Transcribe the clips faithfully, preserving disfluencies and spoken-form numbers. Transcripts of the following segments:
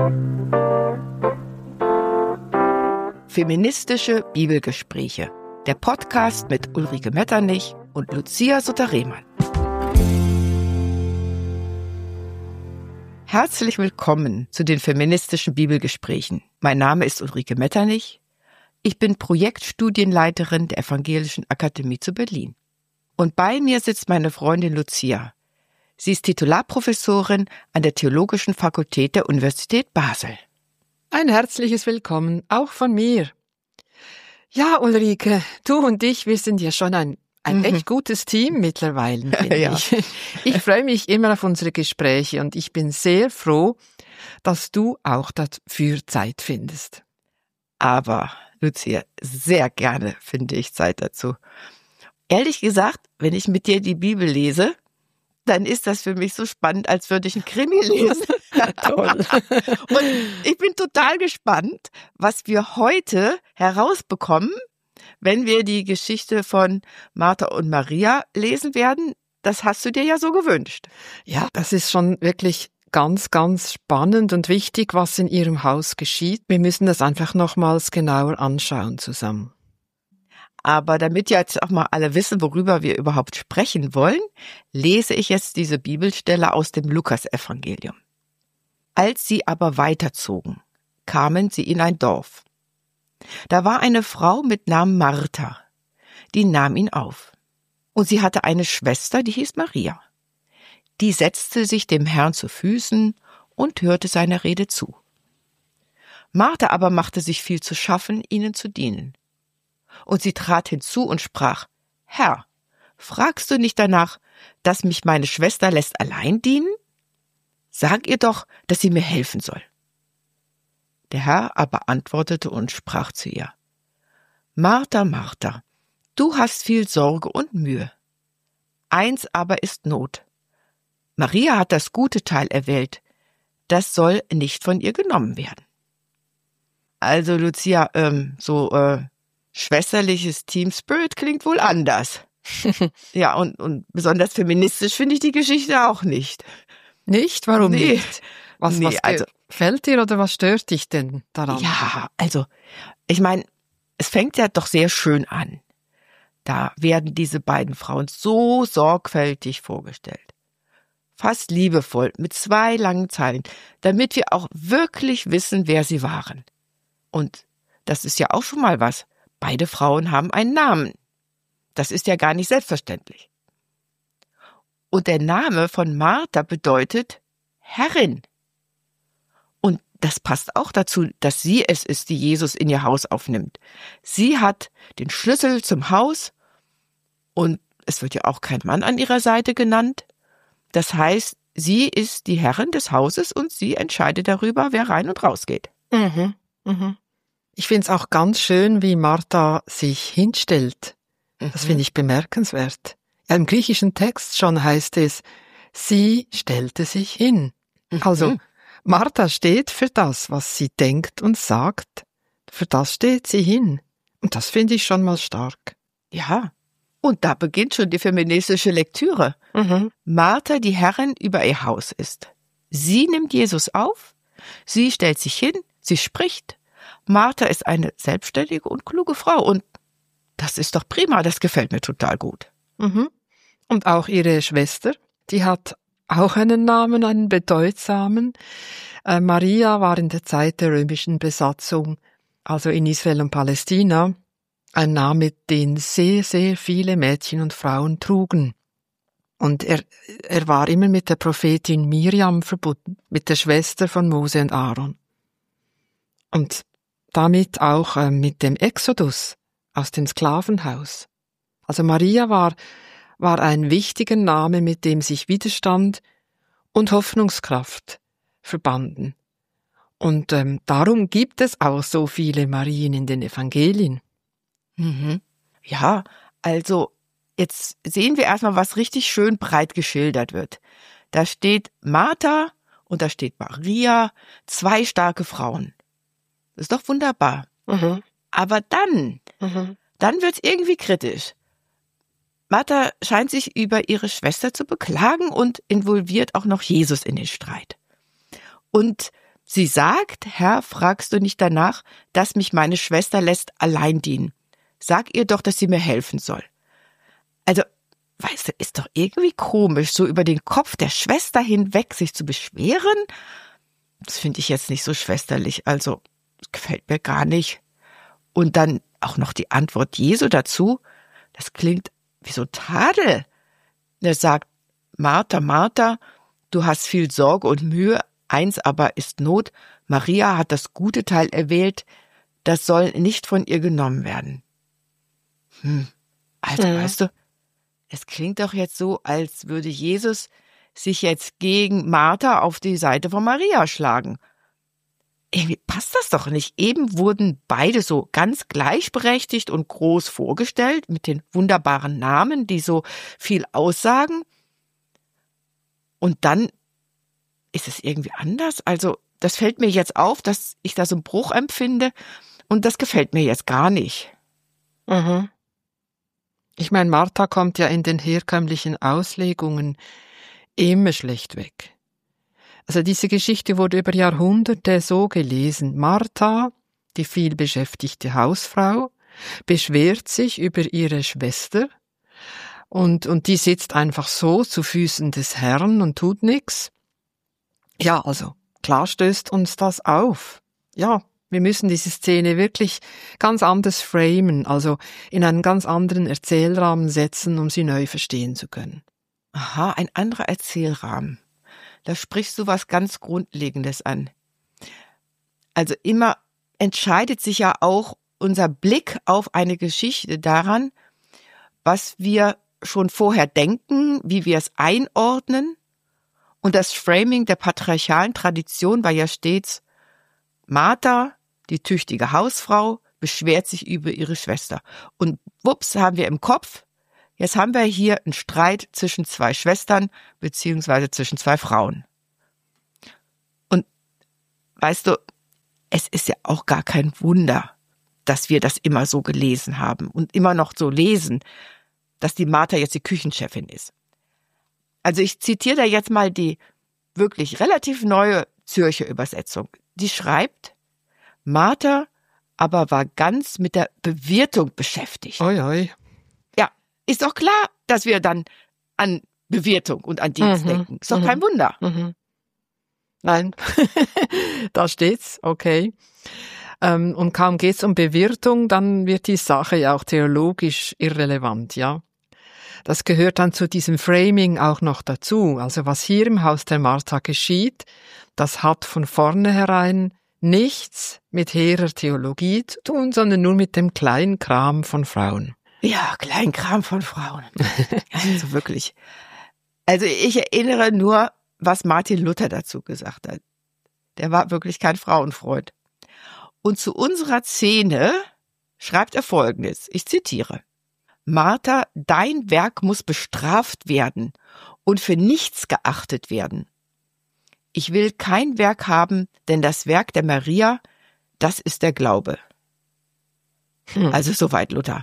Feministische Bibelgespräche. Der Podcast mit Ulrike Metternich und Lucia Sutter-Rehmann. Herzlich willkommen zu den feministischen Bibelgesprächen. Mein Name ist Ulrike Metternich. Ich bin Projektstudienleiterin der Evangelischen Akademie zu Berlin. Und bei mir sitzt meine Freundin Lucia. Sie ist Titularprofessorin an der Theologischen Fakultät der Universität Basel. Ein herzliches Willkommen auch von mir. Ja, Ulrike, du und ich, wir sind ja schon ein, ein mhm. echt gutes Team mittlerweile, finde ja. ich. Ich freue mich immer auf unsere Gespräche und ich bin sehr froh, dass du auch dafür Zeit findest. Aber, Lucia, sehr gerne finde ich Zeit dazu. Ehrlich gesagt, wenn ich mit dir die Bibel lese, dann ist das für mich so spannend, als würde ich einen Krimi lesen. Toll. Und ich bin total gespannt, was wir heute herausbekommen, wenn wir die Geschichte von Martha und Maria lesen werden. Das hast du dir ja so gewünscht. Ja, das ist schon wirklich ganz, ganz spannend und wichtig, was in ihrem Haus geschieht. Wir müssen das einfach nochmals genauer anschauen zusammen. Aber damit jetzt auch mal alle wissen, worüber wir überhaupt sprechen wollen, lese ich jetzt diese Bibelstelle aus dem Lukasevangelium. Als sie aber weiterzogen, kamen sie in ein Dorf. Da war eine Frau mit Namen Martha, die nahm ihn auf. Und sie hatte eine Schwester, die hieß Maria. Die setzte sich dem Herrn zu Füßen und hörte seiner Rede zu. Martha aber machte sich viel zu schaffen, ihnen zu dienen. Und sie trat hinzu und sprach: Herr, fragst du nicht danach, dass mich meine Schwester lässt allein dienen? Sag ihr doch, dass sie mir helfen soll. Der Herr aber antwortete und sprach zu ihr: Martha, Martha, du hast viel Sorge und Mühe. Eins aber ist Not. Maria hat das gute Teil erwählt, das soll nicht von ihr genommen werden. Also, Lucia, ähm, so, äh, schwesterliches Team Spirit klingt wohl anders. Ja, und, und besonders feministisch finde ich die Geschichte auch nicht. Nicht? Warum nee. nicht? Was, nee, was also, gefällt dir oder was stört dich denn daran? Ja, also, ich meine, es fängt ja doch sehr schön an. Da werden diese beiden Frauen so sorgfältig vorgestellt. Fast liebevoll, mit zwei langen Zeilen, damit wir auch wirklich wissen, wer sie waren. Und das ist ja auch schon mal was. Beide Frauen haben einen Namen. Das ist ja gar nicht selbstverständlich. Und der Name von Martha bedeutet Herrin. Und das passt auch dazu, dass sie es ist, die Jesus in ihr Haus aufnimmt. Sie hat den Schlüssel zum Haus und es wird ja auch kein Mann an ihrer Seite genannt. Das heißt, sie ist die Herrin des Hauses und sie entscheidet darüber, wer rein und raus geht. Mhm, mhm. Ich finde es auch ganz schön, wie Martha sich hinstellt. Das finde ich bemerkenswert. Ja, im griechischen Text schon heißt es, sie stellte sich hin. Mhm. Also, Martha steht für das, was sie denkt und sagt. Für das steht sie hin. Und das finde ich schon mal stark. Ja, und da beginnt schon die feministische Lektüre. Mhm. Martha, die Herrin über ihr Haus ist. Sie nimmt Jesus auf, sie stellt sich hin, sie spricht. Martha ist eine selbstständige und kluge Frau und das ist doch prima, das gefällt mir total gut. Mhm. Und auch ihre Schwester, die hat auch einen Namen, einen bedeutsamen. Äh, Maria war in der Zeit der römischen Besatzung, also in Israel und Palästina, ein Name, den sehr, sehr viele Mädchen und Frauen trugen. Und er, er war immer mit der Prophetin Miriam verbunden, mit der Schwester von Mose und Aaron. Und damit auch äh, mit dem Exodus aus dem Sklavenhaus. Also Maria war, war ein wichtiger Name, mit dem sich Widerstand und Hoffnungskraft verbanden. Und ähm, darum gibt es auch so viele Marien in den Evangelien. Mhm. Ja, also jetzt sehen wir erstmal, was richtig schön breit geschildert wird. Da steht Martha und da steht Maria, zwei starke Frauen. Das ist doch wunderbar. Mhm. Aber dann, mhm. dann wird's irgendwie kritisch. Martha scheint sich über ihre Schwester zu beklagen und involviert auch noch Jesus in den Streit. Und Sie sagt, Herr, fragst du nicht danach, dass mich meine Schwester lässt allein dienen. Sag ihr doch, dass sie mir helfen soll. Also, weißt du, ist doch irgendwie komisch, so über den Kopf der Schwester hinweg sich zu beschweren. Das finde ich jetzt nicht so schwesterlich, also das gefällt mir gar nicht. Und dann auch noch die Antwort Jesu dazu, das klingt wie so Tadel. Er sagt, Martha, Martha, du hast viel Sorge und Mühe, eins aber ist Not, Maria hat das gute Teil erwählt, das soll nicht von ihr genommen werden. Hm, also mhm. weißt du, es klingt doch jetzt so, als würde Jesus sich jetzt gegen Martha auf die Seite von Maria schlagen. Irgendwie passt das doch nicht. Eben wurden beide so ganz gleichberechtigt und groß vorgestellt, mit den wunderbaren Namen, die so viel aussagen. Und dann ist es irgendwie anders. Also das fällt mir jetzt auf, dass ich da so einen Bruch empfinde und das gefällt mir jetzt gar nicht. Mhm. Ich meine, Martha kommt ja in den herkömmlichen Auslegungen immer schlecht weg. Also diese Geschichte wurde über Jahrhunderte so gelesen. Martha, die vielbeschäftigte Hausfrau, beschwert sich über ihre Schwester und, und die sitzt einfach so zu Füßen des Herrn und tut nichts. Ja, also klar stößt uns das auf. Ja, wir müssen diese Szene wirklich ganz anders framen, also in einen ganz anderen Erzählrahmen setzen, um sie neu verstehen zu können. Aha, ein anderer Erzählrahmen. Da sprichst du was ganz Grundlegendes an. Also immer entscheidet sich ja auch unser Blick auf eine Geschichte daran, was wir schon vorher denken, wie wir es einordnen. Und das Framing der patriarchalen Tradition war ja stets, Martha, die tüchtige Hausfrau, beschwert sich über ihre Schwester. Und wups, haben wir im Kopf, jetzt haben wir hier einen Streit zwischen zwei Schwestern beziehungsweise zwischen zwei Frauen. Und weißt du, es ist ja auch gar kein Wunder, dass wir das immer so gelesen haben und immer noch so lesen, dass die Martha jetzt die Küchenchefin ist. Also ich zitiere da jetzt mal die wirklich relativ neue Zürcher Übersetzung. Die schreibt, Martha aber war ganz mit der Bewirtung beschäftigt. Oi, oi. Ja, ist doch klar, dass wir dann an Bewirtung und an Dienst mhm. denken. Ist doch mhm. kein Wunder. Mhm. Nein, da steht's, okay. Ähm, und kaum geht's um Bewirtung, dann wird die Sache ja auch theologisch irrelevant, ja. Das gehört dann zu diesem Framing auch noch dazu. Also was hier im Haus der Martha geschieht, das hat von vornherein nichts mit hehrer Theologie zu tun, sondern nur mit dem Kleinkram von Frauen. Ja, Kleinkram von Frauen. Also wirklich. Also ich erinnere nur, was Martin Luther dazu gesagt hat. Der war wirklich kein Frauenfreund. Und zu unserer Szene schreibt er Folgendes, ich zitiere. Martha, dein Werk muss bestraft werden und für nichts geachtet werden. Ich will kein Werk haben, denn das Werk der Maria, das ist der Glaube. Hm. Also soweit Luther.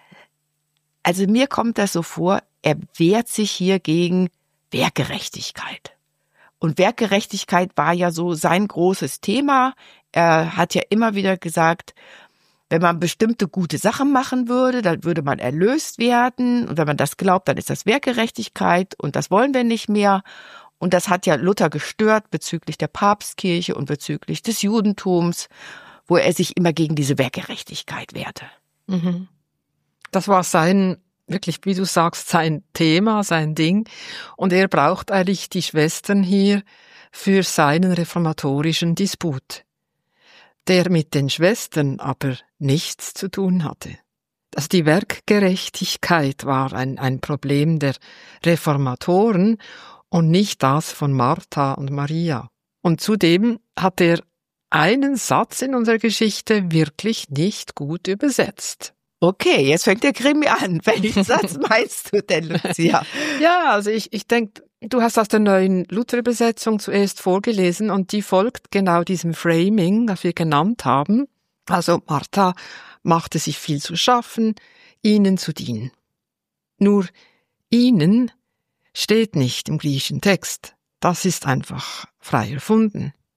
Also mir kommt das so vor, er wehrt sich hier gegen Werkgerechtigkeit. Und Werkgerechtigkeit war ja so sein großes Thema. Er hat ja immer wieder gesagt, wenn man bestimmte gute Sachen machen würde, dann würde man erlöst werden. Und wenn man das glaubt, dann ist das Werkgerechtigkeit. Und das wollen wir nicht mehr. Und das hat ja Luther gestört bezüglich der Papstkirche und bezüglich des Judentums, wo er sich immer gegen diese Werkgerechtigkeit wehrte. Mhm. Das war sein, wirklich, wie du sagst, sein Thema, sein Ding. Und er braucht eigentlich die Schwestern hier für seinen reformatorischen Disput, der mit den Schwestern aber nichts zu tun hatte. Also die Werkgerechtigkeit war ein, ein Problem der Reformatoren und nicht das von Martha und Maria. Und zudem hat er einen Satz in unserer Geschichte wirklich nicht gut übersetzt. Okay, jetzt fängt der Krimi an. Welchen Satz meinst du denn, Lucia? Ja, also ich, ich denke, du hast aus der neuen Luther-Übersetzung zuerst vorgelesen und die folgt genau diesem Framing, das wir genannt haben. Also Martha machte sich viel zu schaffen, ihnen zu dienen. Nur ihnen steht nicht im griechischen Text. Das ist einfach frei erfunden.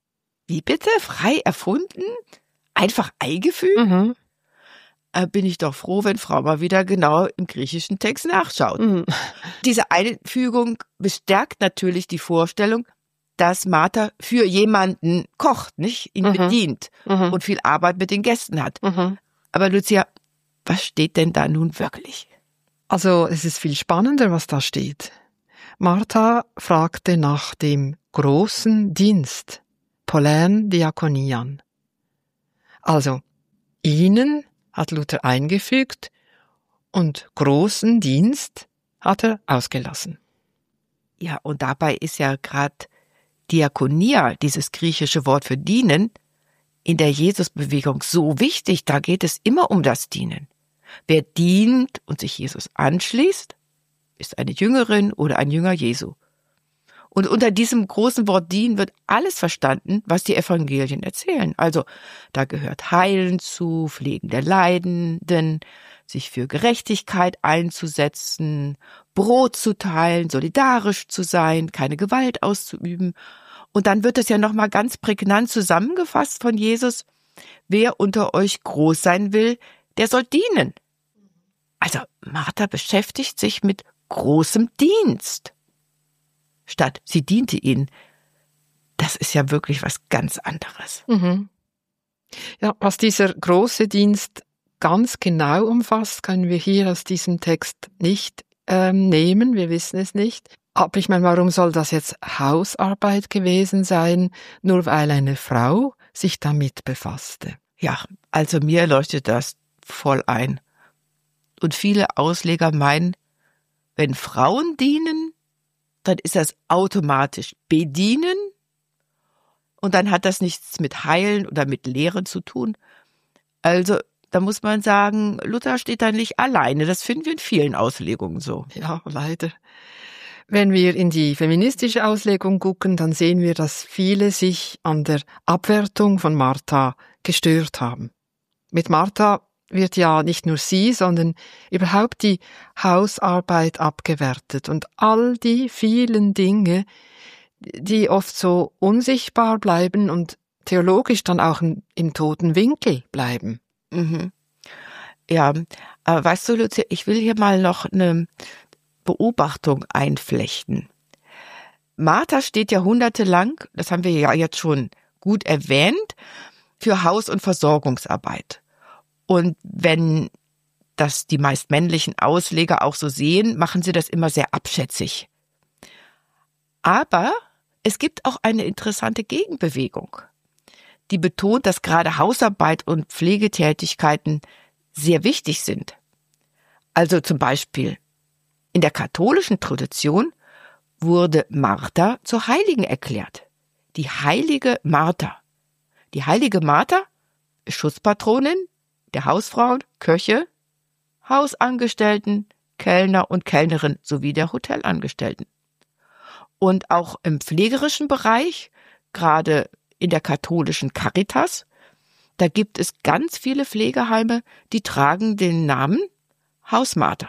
Wie bitte? Frei erfunden? Einfach eingefügt? Mhm. Äh, bin ich doch froh, wenn Frau mal wieder genau im griechischen Text nachschaut. Mhm. Diese Einfügung bestärkt natürlich die Vorstellung, dass Martha für jemanden kocht, nicht? Ihn Mhm. bedient Mhm. und viel Arbeit mit den Gästen hat. Mhm. Aber Lucia, was steht denn da nun wirklich? Also es ist viel spannender, was da steht. Martha fragte nach dem großen Dienst, Polän Diakonian. Also, ihnen hat Luther eingefügt und großen Dienst hat er ausgelassen. Ja, und dabei ist ja gerade Diakonia, dieses griechische Wort für dienen, in der Jesusbewegung so wichtig. Da geht es immer um das Dienen. Wer dient und sich Jesus anschließt, ist eine Jüngerin oder ein Jünger Jesu. Und unter diesem großen Wort dienen wird alles verstanden, was die Evangelien erzählen. Also da gehört Heilen zu, Pflegen der Leidenden, sich für Gerechtigkeit einzusetzen, Brot zu teilen, solidarisch zu sein, keine Gewalt auszuüben. Und dann wird es ja nochmal ganz prägnant zusammengefasst von Jesus: Wer unter euch groß sein will, der soll dienen. Also Martha beschäftigt sich mit großem Dienst. Statt sie diente ihnen. Das ist ja wirklich was ganz anderes. Mhm. Ja, was dieser große Dienst ganz genau umfasst, können wir hier aus diesem Text nicht ähm, nehmen. Wir wissen es nicht. Aber ich meine, warum soll das jetzt Hausarbeit gewesen sein, nur weil eine Frau sich damit befasste? Ja, also mir leuchtet das voll ein. Und viele Ausleger meinen, wenn Frauen dienen, dann ist das automatisch bedienen und dann hat das nichts mit Heilen oder mit Lehren zu tun. Also da muss man sagen, Luther steht da nicht alleine. Das finden wir in vielen Auslegungen so. Ja, leider. Wenn wir in die feministische Auslegung gucken, dann sehen wir, dass viele sich an der Abwertung von Martha gestört haben. Mit Martha wird ja nicht nur sie, sondern überhaupt die Hausarbeit abgewertet und all die vielen Dinge, die oft so unsichtbar bleiben und theologisch dann auch im, im toten Winkel bleiben. Mhm. Ja, aber weißt du, Lucia, ich will hier mal noch eine Beobachtung einflechten. Martha steht jahrhundertelang, das haben wir ja jetzt schon gut erwähnt, für Haus- und Versorgungsarbeit. Und wenn das die meist männlichen Ausleger auch so sehen, machen sie das immer sehr abschätzig. Aber es gibt auch eine interessante Gegenbewegung, die betont, dass gerade Hausarbeit und Pflegetätigkeiten sehr wichtig sind. Also zum Beispiel in der katholischen Tradition wurde Martha zur Heiligen erklärt. Die heilige Martha. Die heilige Martha ist Schutzpatronin der Hausfrauen, Köche, Hausangestellten, Kellner und Kellnerin sowie der Hotelangestellten. Und auch im pflegerischen Bereich, gerade in der katholischen Caritas, da gibt es ganz viele Pflegeheime, die tragen den Namen Hausmartha.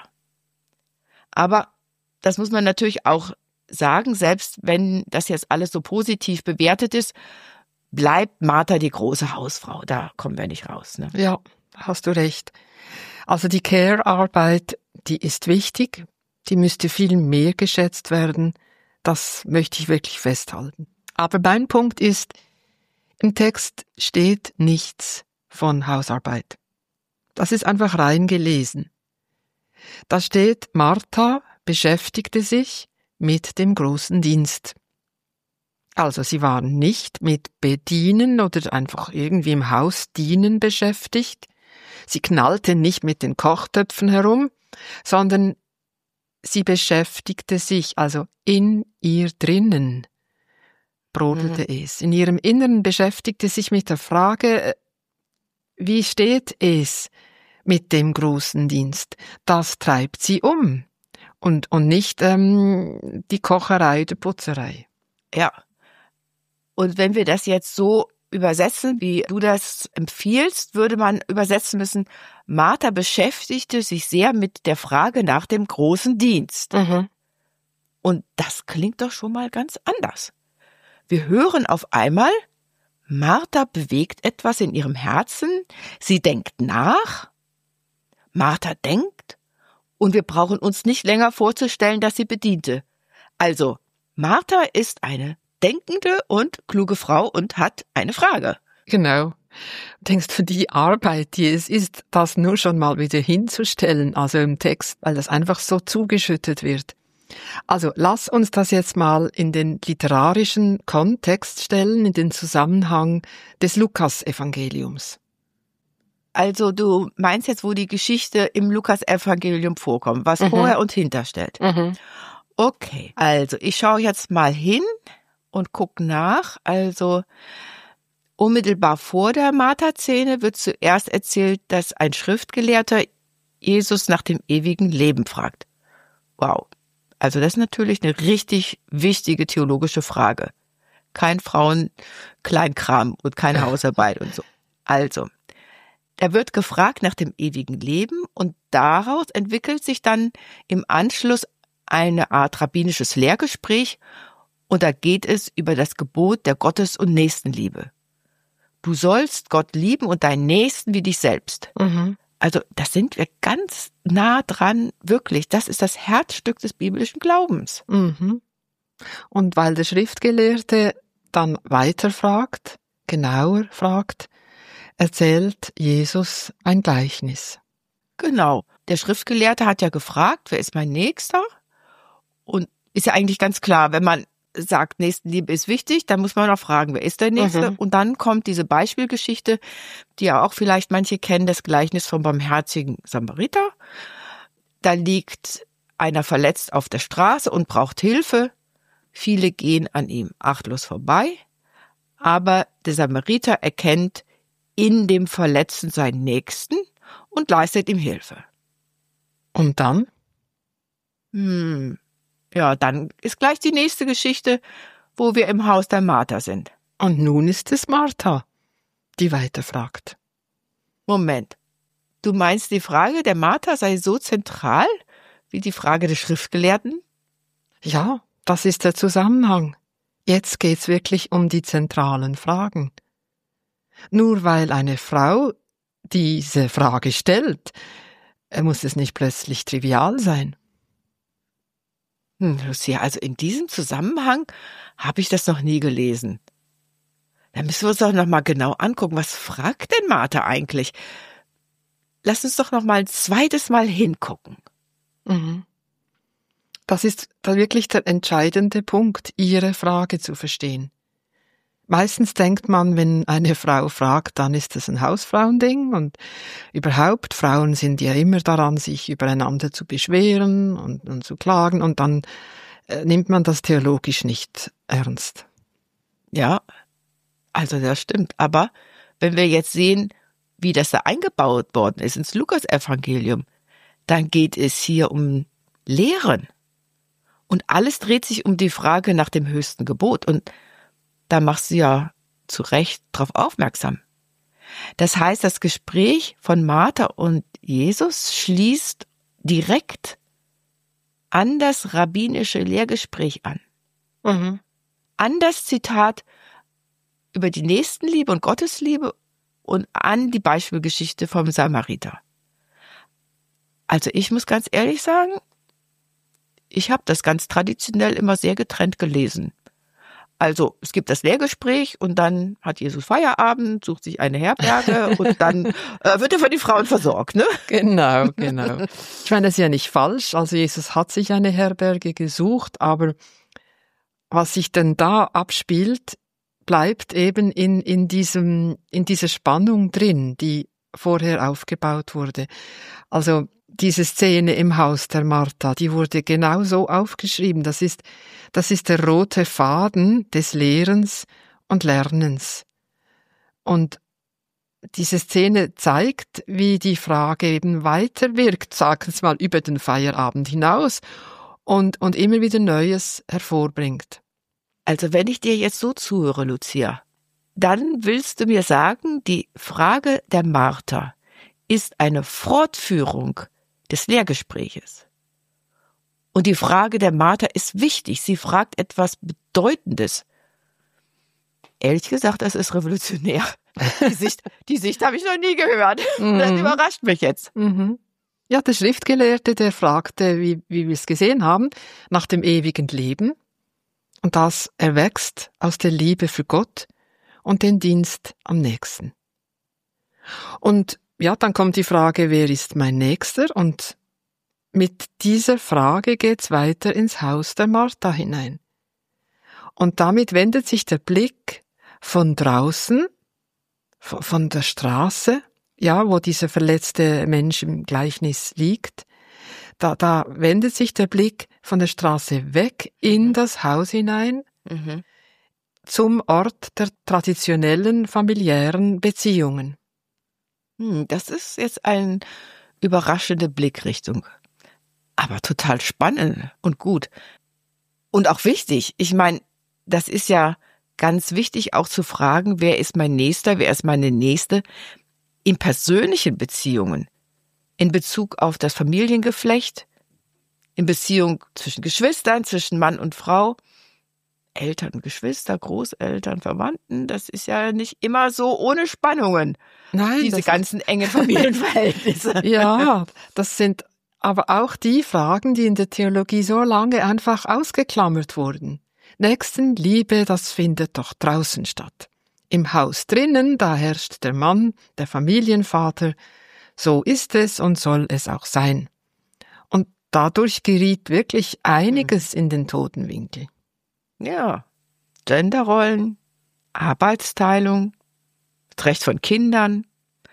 Aber das muss man natürlich auch sagen, selbst wenn das jetzt alles so positiv bewertet ist, bleibt Martha die große Hausfrau. Da kommen wir nicht raus. Ne? Ja, hast du recht. Also die Care-Arbeit, die ist wichtig, die müsste viel mehr geschätzt werden. Das möchte ich wirklich festhalten. Aber mein Punkt ist, im Text steht nichts von Hausarbeit. Das ist einfach reingelesen. Da steht, Martha beschäftigte sich mit dem großen Dienst. Also sie waren nicht mit Bedienen oder einfach irgendwie im Haus dienen beschäftigt. Sie knallte nicht mit den Kochtöpfen herum, sondern sie beschäftigte sich, also in ihr drinnen brodelte mhm. es. In ihrem Inneren beschäftigte sich mit der Frage, wie steht es mit dem großen Dienst? Das treibt sie um und, und nicht ähm, die Kocherei oder Putzerei. Ja. Und wenn wir das jetzt so übersetzen, wie du das empfiehlst, würde man übersetzen müssen, Martha beschäftigte sich sehr mit der Frage nach dem großen Dienst. Mhm. Und das klingt doch schon mal ganz anders. Wir hören auf einmal, Martha bewegt etwas in ihrem Herzen, sie denkt nach, Martha denkt und wir brauchen uns nicht länger vorzustellen, dass sie bediente. Also, Martha ist eine denkende und kluge Frau und hat eine Frage. Genau. Du denkst, für die Arbeit, die es ist, das nur schon mal wieder hinzustellen, also im Text, weil das einfach so zugeschüttet wird. Also lass uns das jetzt mal in den literarischen Kontext stellen, in den Zusammenhang des Lukas-Evangeliums. Also du meinst jetzt, wo die Geschichte im Lukas-Evangelium vorkommt, was Mhm. vorher und hinter steht. Mhm. Okay, also ich schaue jetzt mal hin und gucke nach. Also unmittelbar vor der Martha-Szene wird zuerst erzählt, dass ein Schriftgelehrter Jesus nach dem ewigen Leben fragt. Wow, also das ist natürlich eine richtig wichtige theologische Frage. Kein Frauen-Kleinkram und keine Hausarbeit und so. Also, da wird gefragt nach dem ewigen Leben und daraus entwickelt sich dann im Anschluss eine Art rabbinisches Lehrgespräch und da geht es über das Gebot der Gottes- und Nächstenliebe. Du sollst Gott lieben und deinen Nächsten wie dich selbst. Mhm. Also das sind wir ganz nah dran, wirklich. Das ist das Herzstück des biblischen Glaubens. Mhm. Und weil der Schriftgelehrte dann weiterfragt, genauer fragt, erzählt Jesus ein Gleichnis. Genau. Der Schriftgelehrte hat ja gefragt, wer ist mein Nächster? Und ist ja eigentlich ganz klar, wenn man sagt, Nächstenliebe ist wichtig, dann muss man auch fragen, wer ist der Nächste? Mhm. Und dann kommt diese Beispielgeschichte, die ja auch vielleicht manche kennen, das Gleichnis vom barmherzigen Samariter. Da liegt einer verletzt auf der Straße und braucht Hilfe. Viele gehen an ihm achtlos vorbei. Aber der Samariter erkennt in dem Verletzten seinen Nächsten und leistet ihm Hilfe. Und dann? Hm. Ja, dann ist gleich die nächste Geschichte, wo wir im Haus der Martha sind. Und nun ist es Martha, die weiterfragt. Moment, du meinst, die Frage der Martha sei so zentral wie die Frage des Schriftgelehrten? Ja, das ist der Zusammenhang. Jetzt geht's wirklich um die zentralen Fragen. Nur weil eine Frau diese Frage stellt, muss es nicht plötzlich trivial sein. Hm, Lucia, also in diesem Zusammenhang habe ich das noch nie gelesen. Da müssen wir uns doch noch mal genau angucken, was fragt denn Martha eigentlich? Lass uns doch noch mal ein zweites Mal hingucken. Mhm. Das ist da wirklich der entscheidende Punkt, ihre Frage zu verstehen. Meistens denkt man, wenn eine Frau fragt, dann ist das ein Hausfrauending und überhaupt, Frauen sind ja immer daran, sich übereinander zu beschweren und, und zu klagen und dann äh, nimmt man das theologisch nicht ernst. Ja, also das stimmt. Aber wenn wir jetzt sehen, wie das da eingebaut worden ist ins Lukas-Evangelium, dann geht es hier um Lehren. Und alles dreht sich um die Frage nach dem höchsten Gebot. Und da machst du ja zu Recht darauf aufmerksam. Das heißt, das Gespräch von Martha und Jesus schließt direkt an das rabbinische Lehrgespräch an. Mhm. An das Zitat über die Nächstenliebe und Gottesliebe und an die Beispielgeschichte vom Samariter. Also ich muss ganz ehrlich sagen, ich habe das ganz traditionell immer sehr getrennt gelesen. Also es gibt das Lehrgespräch und dann hat Jesus Feierabend, sucht sich eine Herberge und dann äh, wird er von den Frauen versorgt, ne? Genau, genau. Ich meine, das ist ja nicht falsch. Also Jesus hat sich eine Herberge gesucht, aber was sich denn da abspielt, bleibt eben in, in diesem, in dieser Spannung drin, die vorher aufgebaut wurde. Also diese Szene im Haus der Martha, die wurde genau so aufgeschrieben. Das ist, das ist der rote Faden des Lehrens und Lernens. Und diese Szene zeigt, wie die Frage eben weiterwirkt, sagen wir mal, über den Feierabend hinaus und, und immer wieder Neues hervorbringt. Also wenn ich dir jetzt so zuhöre, Lucia, dann willst du mir sagen, die Frage der Martha ist eine Fortführung des Lehrgespräches. Und die Frage der Martha ist wichtig. Sie fragt etwas Bedeutendes. Ehrlich gesagt, das ist revolutionär. Die Sicht, die Sicht habe ich noch nie gehört. Mhm. Das überrascht mich jetzt. Mhm. Ja, der Schriftgelehrte, der fragte, wie, wie wir es gesehen haben, nach dem ewigen Leben. Und das erwächst aus der Liebe für Gott und den Dienst am Nächsten. Und ja, dann kommt die Frage, wer ist mein Nächster? Und mit dieser Frage geht's weiter ins Haus der Martha hinein. Und damit wendet sich der Blick von draußen, von der Straße, ja, wo dieser verletzte Mensch im Gleichnis liegt, da, da wendet sich der Blick von der Straße weg in das Haus hinein, mhm. zum Ort der traditionellen familiären Beziehungen. Hm, das ist jetzt eine überraschende Blickrichtung. Aber total spannend und gut. Und auch wichtig. Ich meine, das ist ja ganz wichtig auch zu fragen, wer ist mein Nächster, wer ist meine Nächste in persönlichen Beziehungen, in Bezug auf das Familiengeflecht, in Beziehung zwischen Geschwistern, zwischen Mann und Frau, Eltern, Geschwister, Großeltern, Verwandten. Das ist ja nicht immer so ohne Spannungen. Nein, diese ganzen engen Familienverhältnisse. Ja, das sind aber auch die Fragen, die in der Theologie so lange einfach ausgeklammert wurden. Nächstenliebe, das findet doch draußen statt. Im Haus drinnen, da herrscht der Mann, der Familienvater. So ist es und soll es auch sein. Und dadurch geriet wirklich einiges in den toten Winkel. Ja, Genderrollen, Arbeitsteilung, das Recht von Kindern,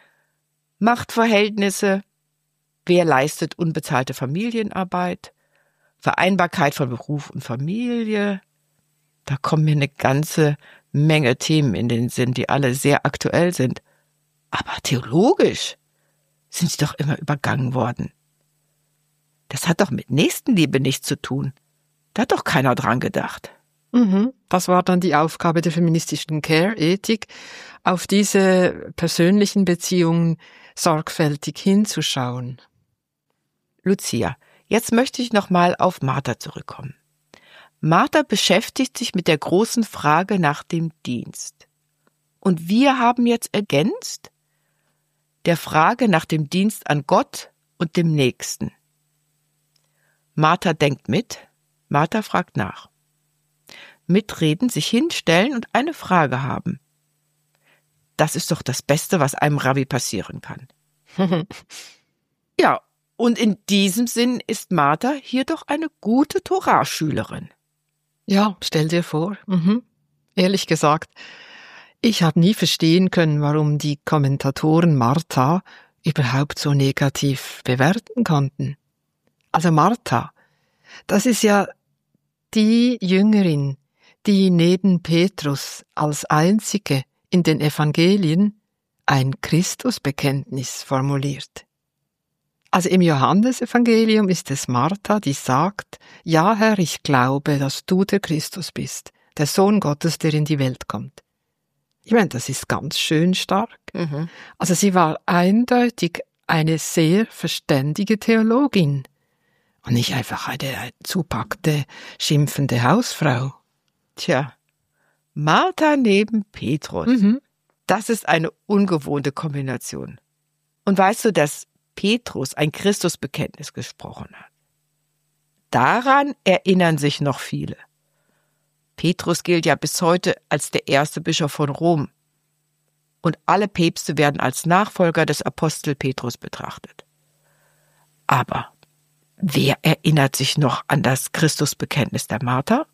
Machtverhältnisse, wer leistet unbezahlte Familienarbeit, Vereinbarkeit von Beruf und Familie. Da kommen mir eine ganze Menge Themen in den Sinn, die alle sehr aktuell sind. Aber theologisch sind sie doch immer übergangen worden. Das hat doch mit Nächstenliebe nichts zu tun. Da hat doch keiner dran gedacht. Mhm. Das war dann die Aufgabe der feministischen Care-Ethik, auf diese persönlichen Beziehungen sorgfältig hinzuschauen. Lucia, jetzt möchte ich nochmal auf Martha zurückkommen. Martha beschäftigt sich mit der großen Frage nach dem Dienst. Und wir haben jetzt ergänzt, der Frage nach dem Dienst an Gott und dem Nächsten. Martha denkt mit, Martha fragt nach. Mitreden, sich hinstellen und eine Frage haben. Das ist doch das Beste, was einem Rabbi passieren kann. Ja, und in diesem Sinn ist Martha hier doch eine gute Torah-Schülerin. Ja, stell dir vor. Mhm. Ehrlich gesagt, ich habe nie verstehen können, warum die Kommentatoren Martha überhaupt so negativ bewerten konnten. Also Martha, das ist ja die Jüngerin, die neben Petrus als einzige in den Evangelien ein Christusbekenntnis formuliert. Also im Johannesevangelium ist es Martha, die sagt, ja Herr, ich glaube, dass du der Christus bist, der Sohn Gottes, der in die Welt kommt. Ich meine, das ist ganz schön stark. Mhm. Also sie war eindeutig eine sehr verständige Theologin und nicht einfach eine zupackte, schimpfende Hausfrau. Tja, Martha neben Petrus. Mhm. Das ist eine ungewohnte Kombination. Und weißt du, dass Petrus ein Christusbekenntnis gesprochen hat? Daran erinnern sich noch viele. Petrus gilt ja bis heute als der erste Bischof von Rom. Und alle Päpste werden als Nachfolger des Apostel Petrus betrachtet. Aber wer erinnert sich noch an das Christusbekenntnis der Martha?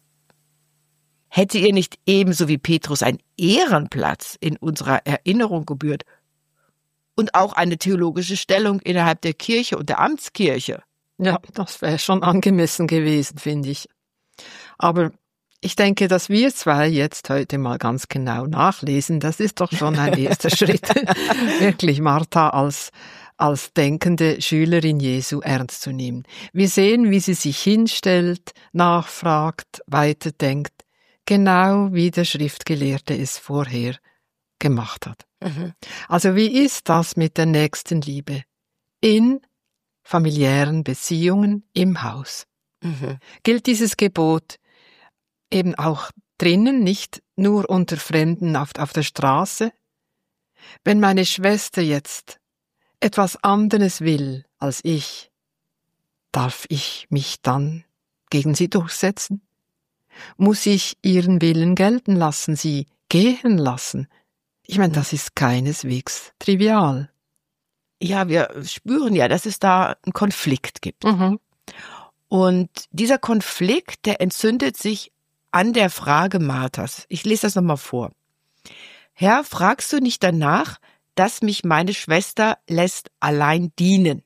Hätte ihr nicht ebenso wie Petrus ein Ehrenplatz in unserer Erinnerung gebührt und auch eine theologische Stellung innerhalb der Kirche und der Amtskirche? Ja, das wäre schon angemessen gewesen, finde ich. Aber ich denke, dass wir zwei jetzt heute mal ganz genau nachlesen, das ist doch schon ein erster Schritt, wirklich Martha als als denkende Schülerin Jesu ernst zu nehmen. Wir sehen, wie sie sich hinstellt, nachfragt, weiterdenkt, genau wie der Schriftgelehrte es vorher gemacht hat. Mhm. Also wie ist das mit der Nächstenliebe in familiären Beziehungen im Haus? Mhm. Gilt dieses Gebot eben auch drinnen, nicht nur unter Fremden auf, auf der Straße. Wenn meine Schwester jetzt etwas anderes will als ich, darf ich mich dann gegen sie durchsetzen? Muss ich ihren Willen gelten lassen, sie gehen lassen? Ich meine, das ist keineswegs trivial. Ja, wir spüren ja, dass es da einen Konflikt gibt. Mhm. Und dieser Konflikt, der entzündet sich an der Frage Marthas. Ich lese das nochmal vor. Herr, fragst du nicht danach, dass mich meine Schwester lässt allein dienen?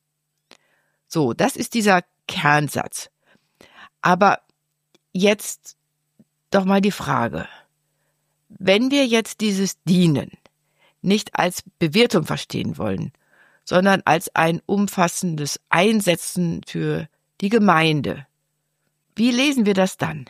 So, das ist dieser Kernsatz. Aber jetzt doch mal die Frage. Wenn wir jetzt dieses Dienen nicht als Bewirtung verstehen wollen, sondern als ein umfassendes Einsetzen für die Gemeinde, wie lesen wir das dann?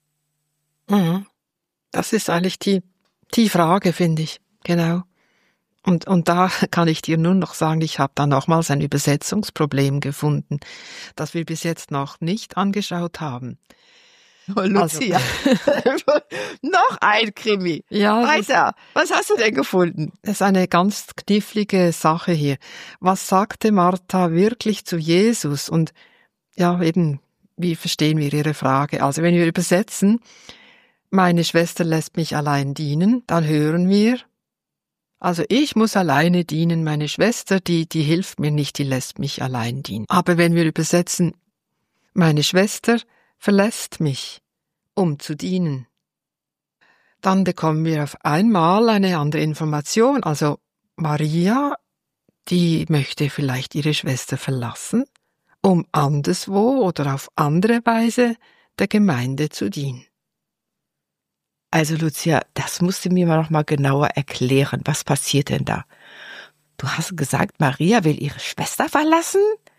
Mhm. Das ist eigentlich die, die Frage, finde ich. Genau. Und, und da kann ich dir nur noch sagen, ich habe da nochmals ein Übersetzungsproblem gefunden, das wir bis jetzt noch nicht angeschaut haben. Oh, Lucia. Also, noch ein Krimi. Ja, weiter. Was hast du denn gefunden? Das ist eine ganz knifflige Sache hier. Was sagte Martha wirklich zu Jesus? Und ja, eben, wie verstehen wir ihre Frage? Also wenn wir übersetzen, meine Schwester lässt mich allein dienen, dann hören wir, also ich muss alleine dienen, meine Schwester, die, die hilft mir nicht, die lässt mich allein dienen. Aber wenn wir übersetzen, meine Schwester verlässt mich, um zu dienen, dann bekommen wir auf einmal eine andere Information. Also Maria, die möchte vielleicht ihre Schwester verlassen, um anderswo oder auf andere Weise der Gemeinde zu dienen. Also Lucia, das musst du mir mal noch mal genauer erklären. Was passiert denn da? Du hast gesagt, Maria will ihre Schwester verlassen?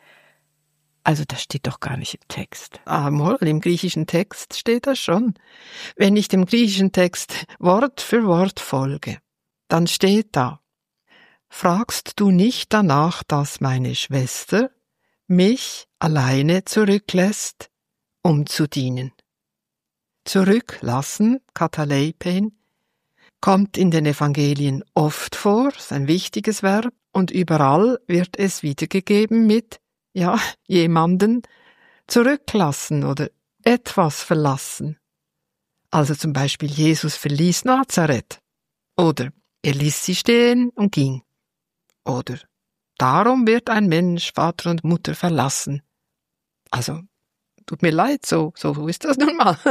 Also das steht doch gar nicht im Text. Ah, mal, im griechischen Text steht das schon. Wenn ich dem griechischen Text Wort für Wort folge, dann steht da, fragst du nicht danach, dass meine Schwester mich alleine zurücklässt, um zu dienen? Zurücklassen, kataleipein, kommt in den Evangelien oft vor, ist ein wichtiges Verb, und überall wird es wiedergegeben mit, ja, jemanden zurücklassen oder etwas verlassen. Also zum Beispiel Jesus verließ Nazareth, oder er ließ sie stehen und ging, oder darum wird ein Mensch Vater und Mutter verlassen. Also, tut mir leid, so, so ist das nun mal.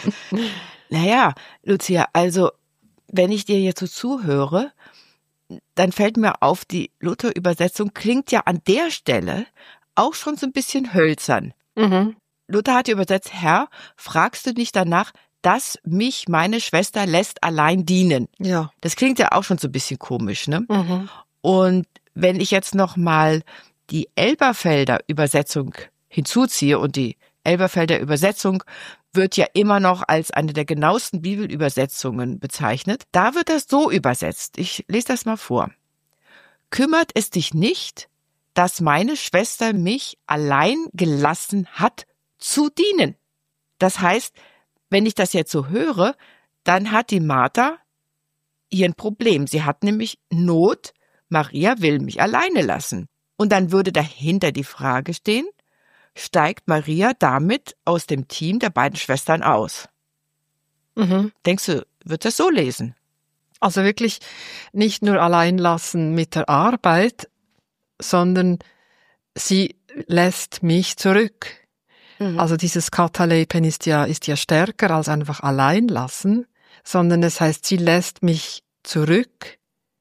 Naja, Lucia, also wenn ich dir jetzt so zuhöre, dann fällt mir auf, die Luther-Übersetzung klingt ja an der Stelle auch schon so ein bisschen hölzern. Mhm. Luther hat übersetzt, Herr, fragst du nicht danach, dass mich meine Schwester lässt allein dienen? Ja. Das klingt ja auch schon so ein bisschen komisch, ne? Mhm. Und wenn ich jetzt noch mal die Elberfelder Übersetzung hinzuziehe, und die Elberfelder Übersetzung wird ja immer noch als eine der genauesten Bibelübersetzungen bezeichnet, da wird das so übersetzt. Ich lese das mal vor. Kümmert es dich nicht, dass meine Schwester mich allein gelassen hat, zu dienen? Das heißt, wenn ich das jetzt so höre, dann hat die Martha hier ein Problem. Sie hat nämlich Not, Maria will mich alleine lassen. Und dann würde dahinter die Frage stehen, steigt Maria damit aus dem Team der beiden Schwestern aus? Mhm. Denkst du, wird das so lesen? Also wirklich nicht nur allein lassen mit der Arbeit, sondern sie lässt mich zurück. Mhm. Also dieses Kataleipen ist ja, ist ja stärker als einfach allein lassen, sondern es heißt, sie lässt mich zurück,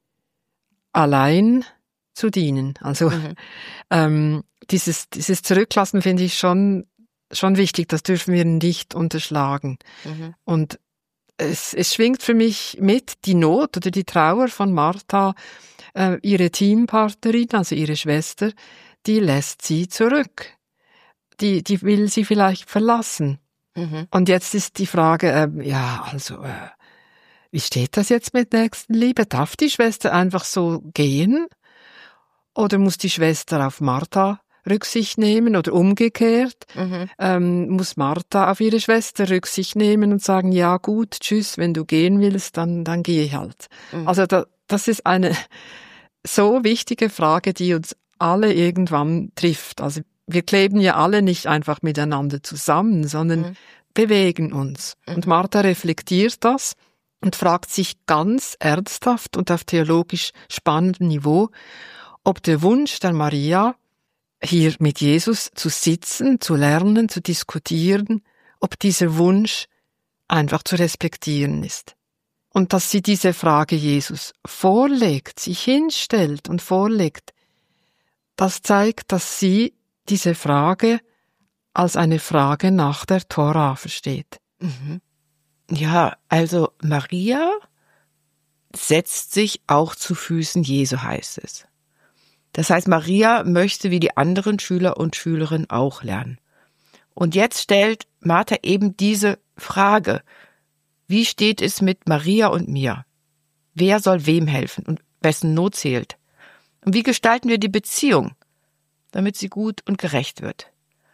allein zu dienen. Also Mhm. ähm, dieses, dieses Zurücklassen finde ich schon, schon wichtig, das dürfen wir nicht unterschlagen. Mhm. Und es, es schwingt für mich mit die Not oder die Trauer von Martha, äh, ihre Teampartnerin, also ihre Schwester, die lässt sie zurück. Die, die will sie vielleicht verlassen. Mhm. Und jetzt ist die Frage, äh, ja, also, äh, wie steht das jetzt mit Nächstenliebe? Darf die Schwester einfach so gehen? Oder muss die Schwester auf Martha Rücksicht nehmen oder umgekehrt, Mhm. ähm, muss Martha auf ihre Schwester Rücksicht nehmen und sagen, ja gut, tschüss, wenn du gehen willst, dann, dann geh halt. Mhm. Also da, das ist eine so wichtige Frage, die uns alle irgendwann trifft. Also wir kleben ja alle nicht einfach miteinander zusammen, sondern Mhm. bewegen uns. Mhm. Und Martha reflektiert das und fragt sich ganz ernsthaft und auf theologisch spannendem Niveau, ob der Wunsch der Maria, hier mit Jesus zu sitzen, zu lernen, zu diskutieren, ob dieser Wunsch einfach zu respektieren ist. Und dass sie diese Frage Jesus vorlegt, sich hinstellt und vorlegt, das zeigt, dass sie diese Frage als eine Frage nach der Tora versteht. Mhm. Ja, also Maria setzt sich auch zu Füßen Jesu, heißt es. Das heißt, Maria möchte wie die anderen Schüler und Schülerinnen auch lernen. Und jetzt stellt Martha eben diese Frage: Wie steht es mit Maria und mir? Wer soll wem helfen und wessen Not zählt? Und wie gestalten wir die Beziehung, damit sie gut und gerecht wird?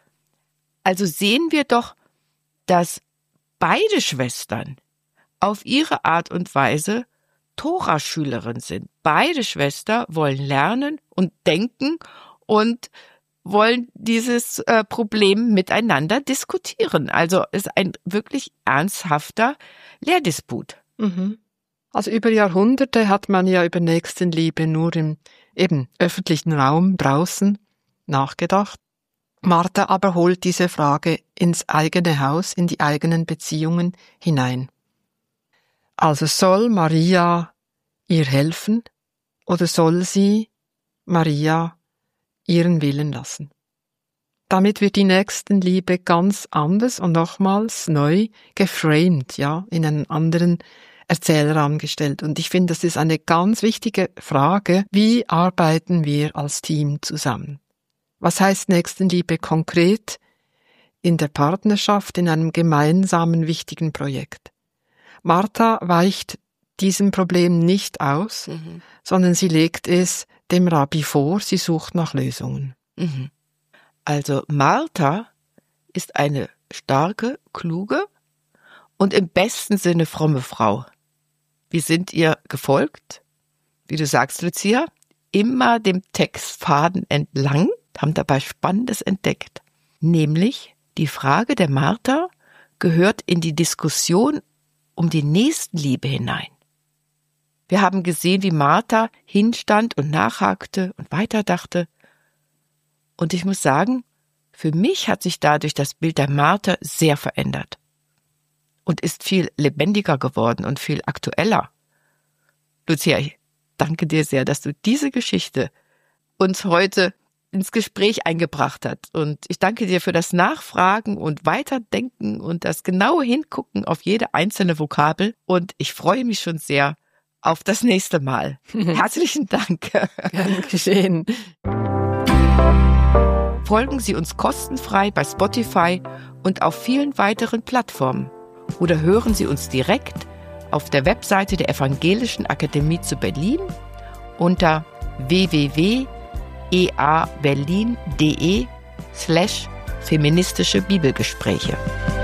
Also sehen wir doch, dass beide Schwestern auf ihre Art und Weise Tora-Schülerinnen sind. Beide Schwestern wollen lernen und denken und wollen dieses äh, Problem miteinander diskutieren. Also ist ein wirklich ernsthafter Lehrdisput. Mhm. Also über Jahrhunderte hat man ja über Nächstenliebe nur im eben öffentlichen Raum draußen nachgedacht. Martha aber holt diese Frage ins eigene Haus, in die eigenen Beziehungen hinein. Also soll Maria ihr helfen oder soll sie Maria ihren Willen lassen? Damit wird die Nächstenliebe ganz anders und nochmals neu geframed, ja, in einen anderen Erzählrahmen gestellt. Und ich finde, das ist eine ganz wichtige Frage. Wie arbeiten wir als Team zusammen? Was heißt Nächstenliebe konkret in der Partnerschaft, in einem gemeinsamen wichtigen Projekt? Martha weicht diesem Problem nicht aus, Mhm. sondern sie legt es dem Rabbi vor, sie sucht nach Lösungen. Mhm. Also Martha ist eine starke, kluge und im besten Sinne fromme Frau. Wir sind ihr gefolgt, wie du sagst, Lucia, immer dem Textfaden entlang, haben dabei Spannendes entdeckt. Nämlich die Frage der Martha gehört in die Diskussion um die Nächstenliebe hinein. Wir haben gesehen, wie Martha hinstand und nachhakte und weiterdachte. Und ich muss sagen, für mich hat sich dadurch das Bild der Martha sehr verändert und ist viel lebendiger geworden und viel aktueller. Lucia, ich danke dir sehr, dass du diese Geschichte uns heute ins Gespräch eingebracht hast. Und ich danke dir für das Nachfragen und Weiterdenken und das genaue Hingucken auf jede einzelne Vokabel. Und ich freue mich schon sehr auf das nächste Mal. Herzlichen Dank. Gern geschehen. Folgen Sie uns kostenfrei bei Spotify und auf vielen weiteren Plattformen. Oder hören Sie uns direkt auf der Webseite der Evangelischen Akademie zu Berlin unter w w w punkt e a berlin punkt d e slash feministische Bibelgespräche.